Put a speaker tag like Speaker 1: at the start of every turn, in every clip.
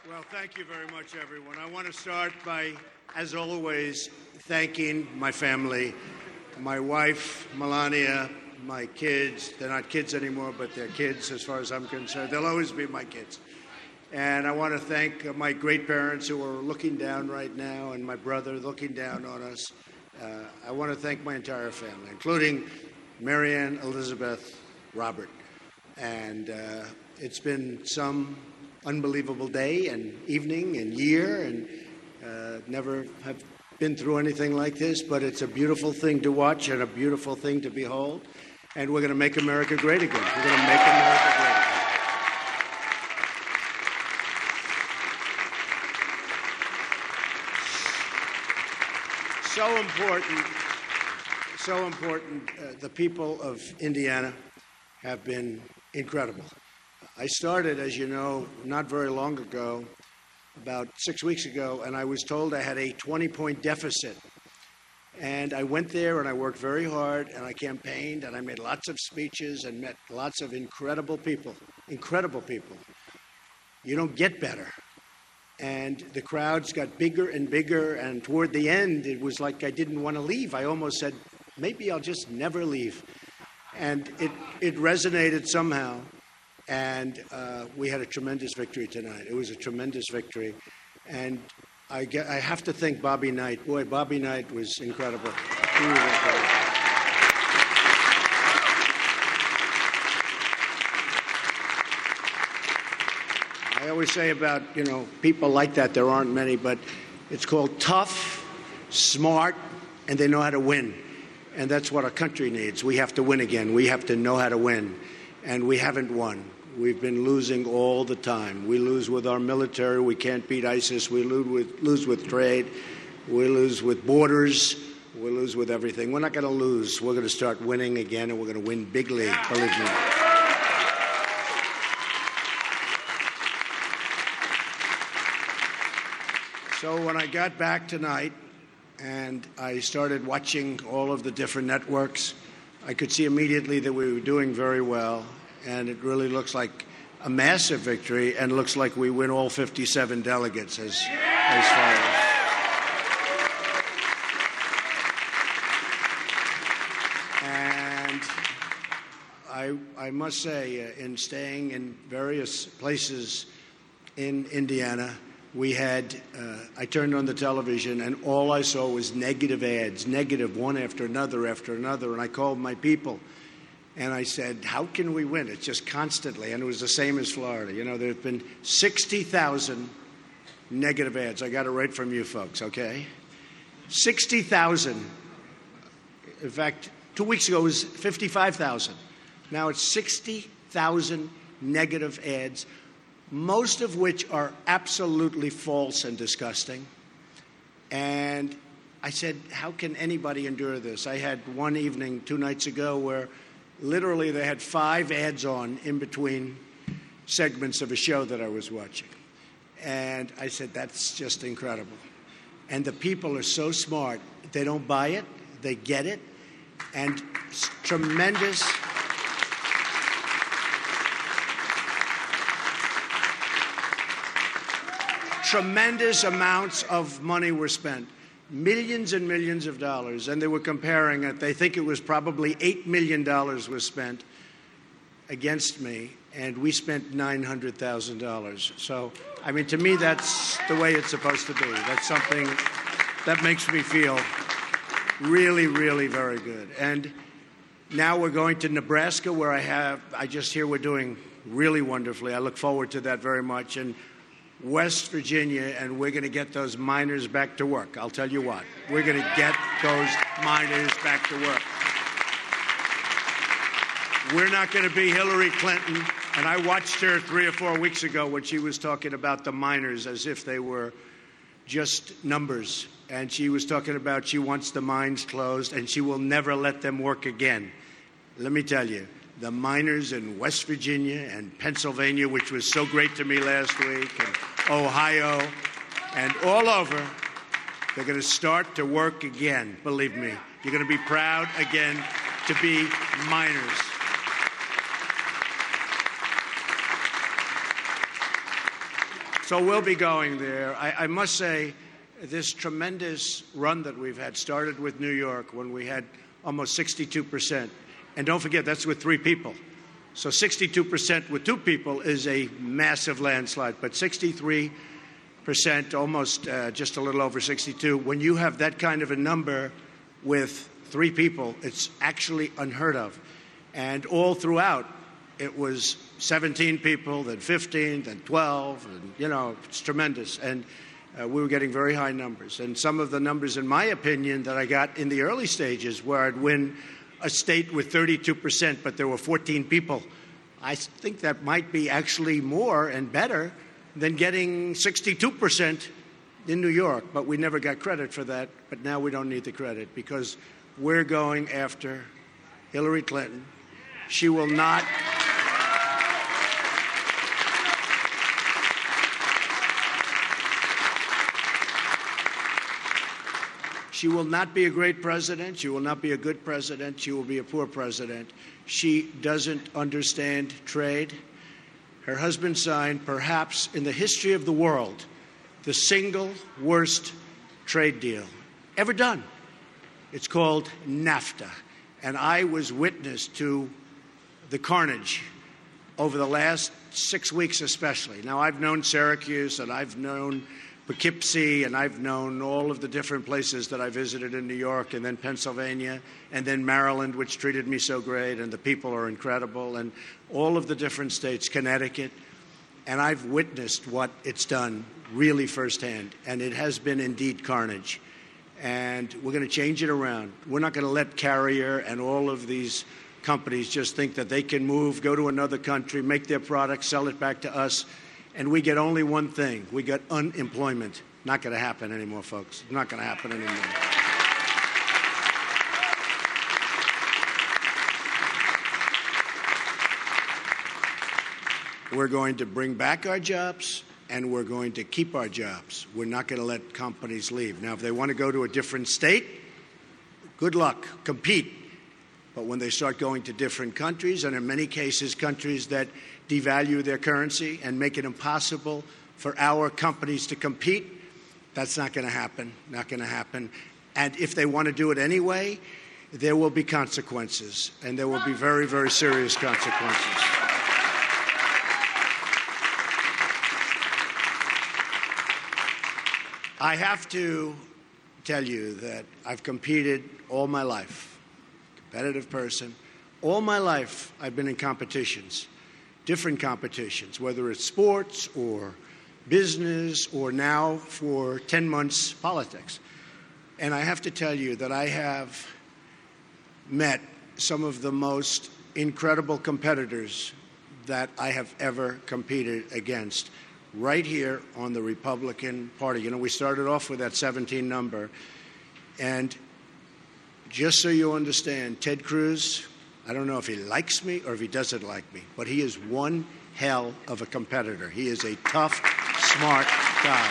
Speaker 1: Well, thank you very much, everyone. I want to start by, as always, thanking my family, my wife, Melania, my kids. They're not kids anymore, but they're kids as far as I'm concerned. They'll always be my kids. And I want to thank my great-parents who are looking down right now, and my brother looking down on us. I want to thank my entire family, including Marianne, Elizabeth, Robert. And it's been some unbelievable day and evening and year, and never have been through anything like this, but it's a beautiful thing to watch and a beautiful thing to behold. And we're going to make America great again. We're going to make America great again. So important. The people of Indiana have been incredible. I started, as you know, not very long ago, about 6 weeks ago, and I was told I had a 20-point deficit. And I went there and I worked very hard and I campaigned and I made lots of speeches and met lots of incredible people. You don't get better. And the crowds got bigger and bigger, and toward the end, it was like I didn't want to leave. I almost said, maybe I'll just never leave. And it resonated somehow, and we had a tremendous victory tonight. It was a tremendous victory. And I have to thank Bobby Knight. Boy, Bobby Knight was incredible. He was incredible. I always say about, people like that, there aren't many, but it's called tough, smart, and they know how to win. And that's what our country needs. We have to win again. We have to know how to win. And we haven't won. We've been losing all the time. We lose with our military. We can't beat ISIS. We lose with trade. We lose with borders. We lose with everything. We're not going to lose. We're going to start winning again, and we're going to win big league, believe me. So when I got back tonight and I started watching all of the different networks, I could see immediately that we were doing very well, and it really looks like a massive victory, and looks like we win all 57 delegates as far as. And I must say, in staying in various places in Indiana, we had, I turned on the television and all I saw was negative ads, negative one after another, and I called my people and I said, how can we win? It's just constantly, and it was the same as Florida. There have been 60,000 negative ads. I got it right from you folks, okay? 60,000. In fact, 2 weeks ago it was 55,000. Now it's 60,000 negative ads, most of which are absolutely false and disgusting. And I said, how can anybody endure this? I had one evening 2 nights ago where literally they had 5 ads on in between segments of a show that I was watching. And I said, that's just incredible. And the people are so smart. They don't buy it. They get it. And tremendous amounts of money were spent, millions and millions of dollars, and they were comparing it. They think it was probably $8 million was spent against me, and we spent $900,000. So, to me, that's the way it's supposed to be. That's something that makes me feel really, really very good. And now we're going to Nebraska, where I just hear we're doing really wonderfully. I look forward to that very much. And West Virginia, and we're going to get those miners back to work. I'll tell you what, we're going to get those miners back to work. We're not going to be Hillary Clinton, and I watched her 3 or 4 weeks ago when she was talking about the miners as if they were just numbers. And she was talking about she wants the mines closed, and she will never let them work again. Let me tell you, the miners in West Virginia and Pennsylvania, which was so great to me last week, and Ohio, and all over, they're going to start to work again, believe me. You're going to be proud again to be miners. So we'll be going there. I must say, this tremendous run that we've had started with New York when we had almost 62%. And don't forget, that's with 3 people. So 62% with 2 people is a massive landslide. But 63%, almost just a little over 62, when you have that kind of a number with 3 people, it's actually unheard of. And all throughout, it was 17 people, then 15, then 12, and, it's tremendous. And we were getting very high numbers. And some of the numbers, in my opinion, that I got in the early stages where I'd win a state with 32%, but there were 14 people, I think that might be actually more and better than getting 62% in New York. But we never got credit for that. But now we don't need the credit because we're going after Hillary Clinton. She will not... She will not be a great president. She will not be a good president. She will be a poor president. She doesn't understand trade. Her husband signed, perhaps in the history of the world, the single worst trade deal ever done. It's called NAFTA. And I was witness to the carnage over the last 6 weeks especially. Now, I've known Syracuse, and I've known Poughkeepsie, and I've known all of the different places that I visited in New York, and then Pennsylvania, and then Maryland, which treated me so great, and the people are incredible, and all of the different states, Connecticut. And I've witnessed what it's done really firsthand, and it has been indeed carnage. And we're going to change it around. We're not going to let Carrier and all of these companies just think that they can move, go to another country, make their product, sell it back to us, and we get only one thing. We get unemployment. Not going to happen anymore, folks. Not going to happen anymore. We're going to bring back our jobs, and we're going to keep our jobs. We're not going to let companies leave. Now, if they want to go to a different state, good luck. Compete. But when they start going to different countries, and in many cases countries that devalue their currency and make it impossible for our companies to compete, that's not going to happen. Not going to happen. And if they want to do it anyway, there will be consequences, and there will be very, very serious consequences. I have to tell you that I've competed all my life, competitive person. All my life I've been in competitions, different competitions, whether it's sports or business or now for 10 months politics. And I have to tell you that I have met some of the most incredible competitors that I have ever competed against right here on the Republican Party. You know, we started off with that 17 number. And just so you understand, Ted Cruz, I don't know if he likes me or if he doesn't like me, but he is one hell of a competitor. He is a tough, smart guy.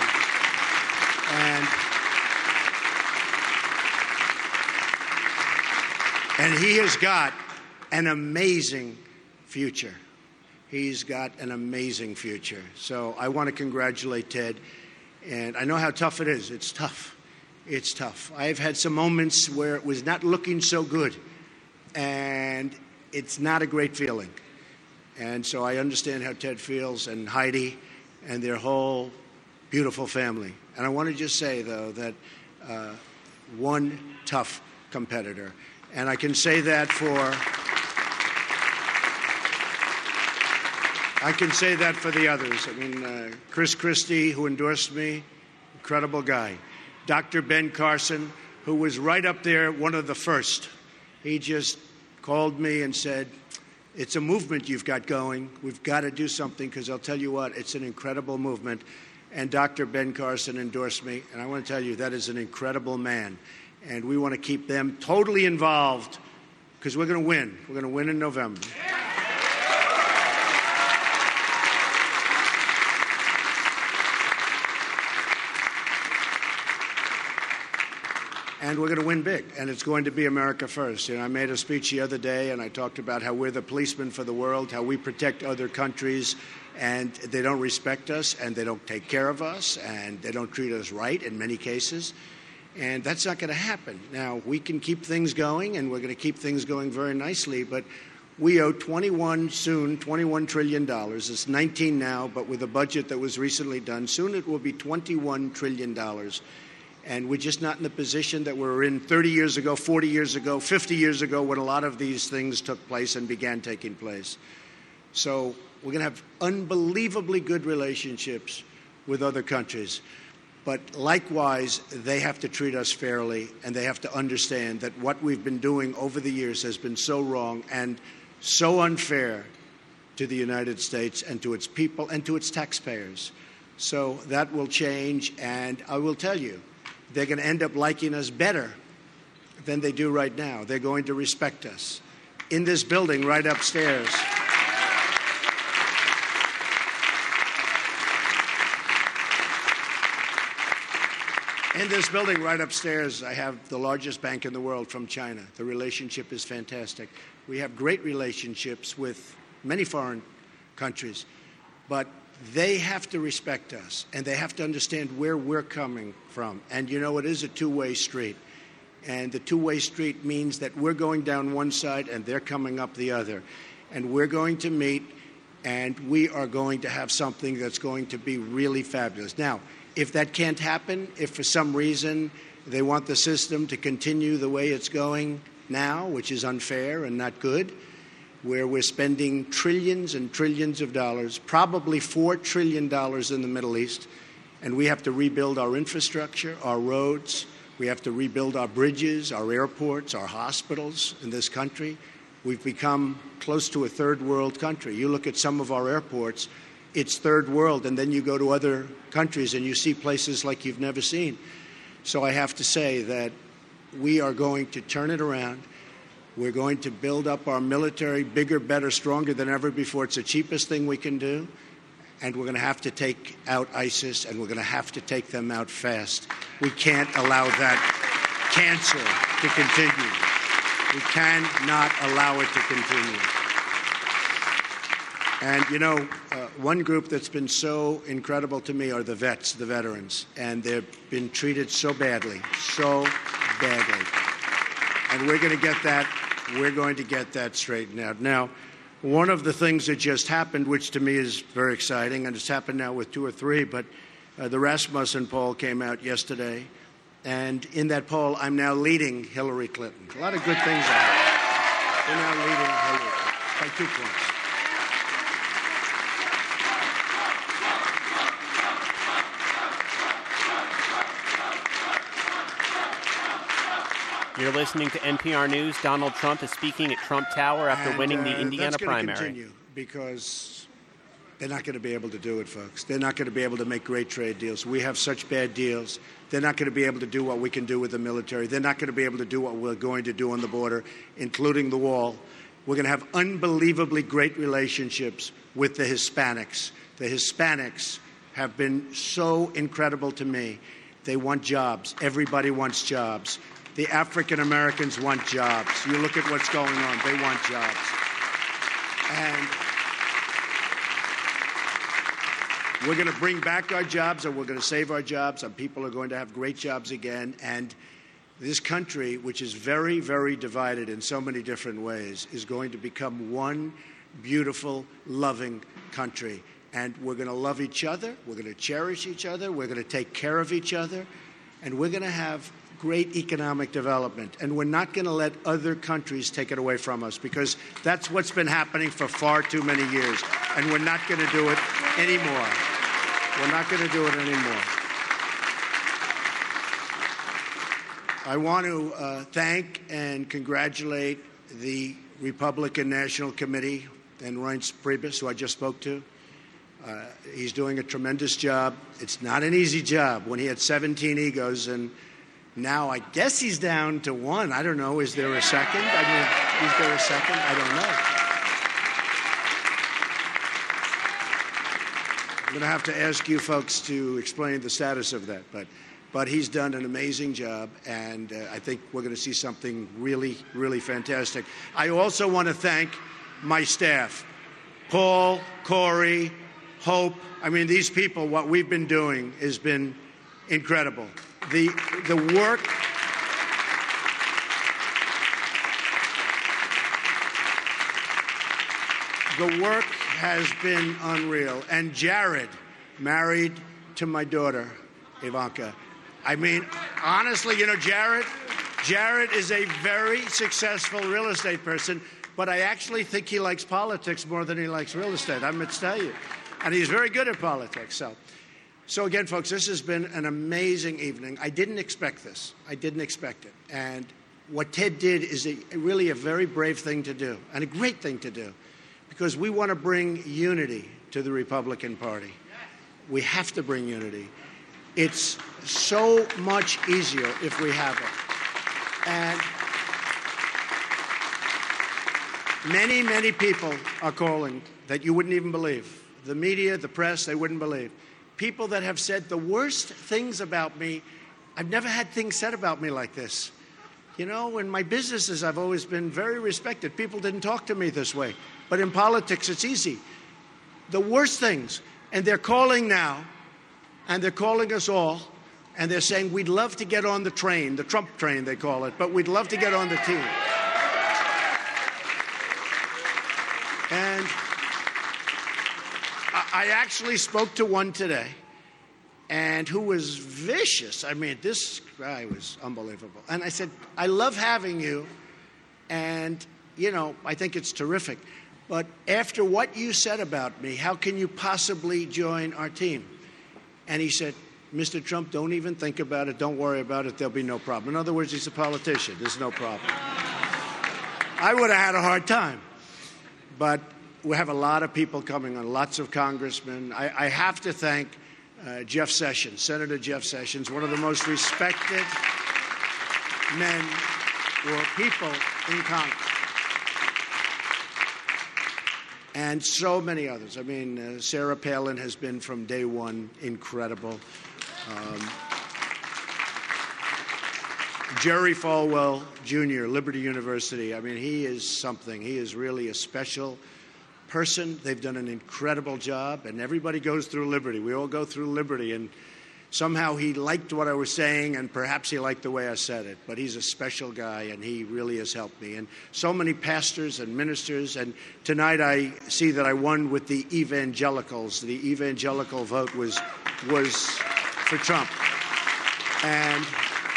Speaker 1: And he has got an amazing future. He's got an amazing future. So I want to congratulate Ted. And I know how tough it is. It's tough. It's tough. I've had some moments where it was not looking so good. And it's not a great feeling. And so I understand how Ted feels, and Heidi and their whole beautiful family. And I want to just say, though, that one tough competitor. And I can say that for the others. I mean, Chris Christie, who endorsed me, incredible guy. Dr. Ben Carson, who was right up there, one of the first. He just called me and said, it's a movement you've got going. We've got to do something, because I'll tell you what, it's an incredible movement. And Dr. Ben Carson endorsed me, and I want to tell you, that is an incredible man. And we want to keep them totally involved, because we're going to win. We're going to win in November. And we're going to win big, and it's going to be America first. You know, I made a speech the other day, and I talked about how we're the policemen for the world, how we protect other countries and they don't respect us, and they don't take care of us, and they don't treat us right in many cases. And that's not going to happen. Now, we can keep things going, and we're going to keep things going very nicely, but we owe $21 trillion. It's 19 now, but with a budget that was recently done, soon it will be $21 trillion. And we're just not in the position that we were in 30 years ago, 40 years ago, 50 years ago, when a lot of these things took place and began taking place. So we're going to have unbelievably good relationships with other countries. But likewise, they have to treat us fairly, and they have to understand that what we've been doing over the years has been so wrong and so unfair to the United States and to its people and to its taxpayers. So that will change, and I will tell you, they're going to end up liking us better than they do right now. They're going to respect us. In this building right upstairs, I have the largest bank in the world from China. The relationship is fantastic. We have great relationships with many foreign countries, but they have to respect us, and they have to understand where we're coming from. And, you know, it is a two-way street. And the two-way street means that we're going down one side and they're coming up the other. And we're going to meet, and we are going to have something that's going to be really fabulous. Now, if that can't happen, if for some reason they want the system to continue the way it's going now, which is unfair and not good, where we're spending trillions and trillions of dollars, probably $4 trillion in the Middle East, and we have to rebuild our infrastructure, our roads, we have to rebuild our bridges, our airports, our hospitals in this country. We've become close to a third world country. You look at some of our airports, it's third world, and then you go to other countries and you see places like you've never seen. So I have to say that we are going to turn it around. We're going to build up our military bigger, better, stronger than ever before. It's the cheapest thing we can do. And we're going to have to take out ISIS, and we're going to have to take them out fast. We can't allow that cancer to continue. We cannot allow it to continue. And, you know, one group that's been so incredible to me are the vets, the veterans. And they've been treated so badly, so badly. And we're going to get that straightened out. Now, one of the things that just happened, which to me is very exciting, and it's happened now with 2 or 3, but the Rasmussen poll came out yesterday. And in that poll, I'm now leading Hillary Clinton. A lot of good things are happening. We're now leading Hillary Clinton by 2 points.
Speaker 2: You're listening to NPR News. Donald Trump is speaking at Trump Tower after winning the Indiana primary.
Speaker 1: That's going to continue because they're not going to be able to do it, folks. They're not going to be able to make great trade deals. We have such bad deals. They're not going to be able to do what we can do with the military. They're not going to be able to do what we're going to do on the border, including the wall. We're going to have unbelievably great relationships with the Hispanics. The Hispanics have been so incredible to me. They want jobs. Everybody wants jobs. The African Americans want jobs. You look at what's going on. They want jobs. And we're going to bring back our jobs, and we're going to save our jobs, and people are going to have great jobs again. And this country, which is very, very divided in so many different ways, is going to become one beautiful, loving country. And we're going to love each other. We're going to cherish each other. We're going to take care of each other. And we're going to have great economic development, and we're not going to let other countries take it away from us, because that's what's been happening for far too many years, and we're not going to do it anymore. We're not going to do it anymore. I want to thank and congratulate the Republican National Committee and Reince Priebus, who I just spoke to. He's doing a tremendous job. It's not an easy job when he had 17 egos, and now I guess he's down to 1. I don't know. Is there a second? Is there a second? I don't know. I'm going to have to ask you folks to explain the status of that. But he's done an amazing job, and I think we're going to see something really, really fantastic. I also want to thank my staff, Paul, Corey, Hope. I mean, these people, what we've been doing has been incredible. The work. The work has been unreal. And Jared, married to my daughter, Ivanka. I mean, honestly, you know, Jared is a very successful real estate person, but I actually think he likes politics more than he likes real estate. I must tell you. And he's very good at politics. So again, folks, this has been an amazing evening. I didn't expect this. I didn't expect it. And what Ted did is really a very brave thing to do and a great thing to do, because we want to bring unity to the Republican Party. We have to bring unity. It's so much easier if we have it. And many, many people are calling that you wouldn't even believe. The media, the press, they wouldn't believe. People that have said the worst things about me. I've never had things said about me like this. You know, in my businesses, I've always been very respected. People didn't talk to me this way. But in politics, it's easy. The worst things. And they're calling now, and they're calling us all, and they're saying, we'd love to get on the train, the Trump train, they call it, but we'd love to get on the team. And I actually spoke to one today, and who was vicious. I mean, this guy was unbelievable. And I said, I love having you, and, you know, I think it's terrific. But after what you said about me, how can you possibly join our team? And he said, Mr. Trump, don't even think about it. Don't worry about it. There'll be no problem. In other words, he's a politician. There's no problem. I would have had a hard time. But we have a lot of people coming on, lots of congressmen. I have to thank Jeff Sessions, Senator Jeff Sessions, one of the most respected men or people in Congress. And so many others. I mean, Sarah Palin has been from day one incredible. Jerry Falwell, Jr., Liberty University. I mean, he is something. He is really a special person. They've done an incredible job, and everybody goes through Liberty. We all go through Liberty, and somehow he liked what I was saying, and perhaps he liked the way I said it. But he's a special guy, and he really has helped me. And so many pastors and ministers. And tonight I see that I won with the evangelicals. The evangelical vote was for Trump. And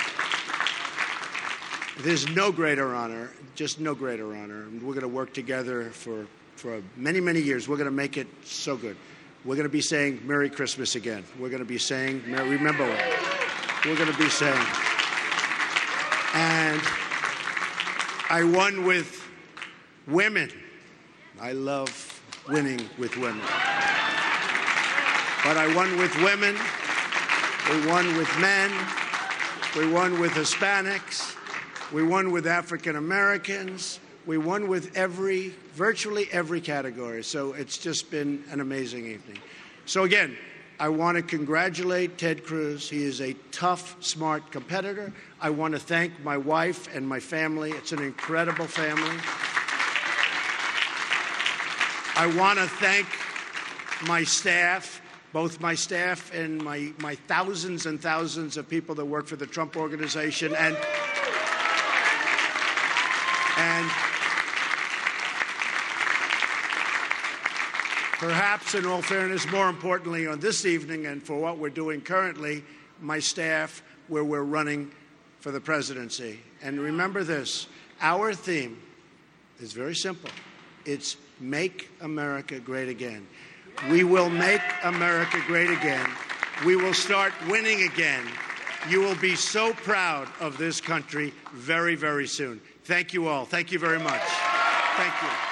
Speaker 1: there's no greater honor, just no greater honor. And we're going to work together for many, many years. We're going to make it so good. We're going to be saying Merry Christmas again. We're going to be saying, remember what? We're going to be saying. And I won with women. I love winning with women. But I won with women. We won with men. We won with Hispanics. We won with African Americans. We won with virtually every category. So it's just been an amazing evening. So again, I want to congratulate Ted Cruz. He is a tough, smart competitor. I want to thank my wife and my family. It's an incredible family. I want to thank my staff, both my staff and my thousands and thousands of people that work for the Trump Organization. And perhaps, in all fairness, more importantly on this evening and for what we're doing currently, my staff, where we're running for the presidency. And remember this, our theme is very simple. It's Make America Great Again. We will make America great again. We will start winning again. You will be so proud of this country very, very soon. Thank you all. Thank you very much. Thank you.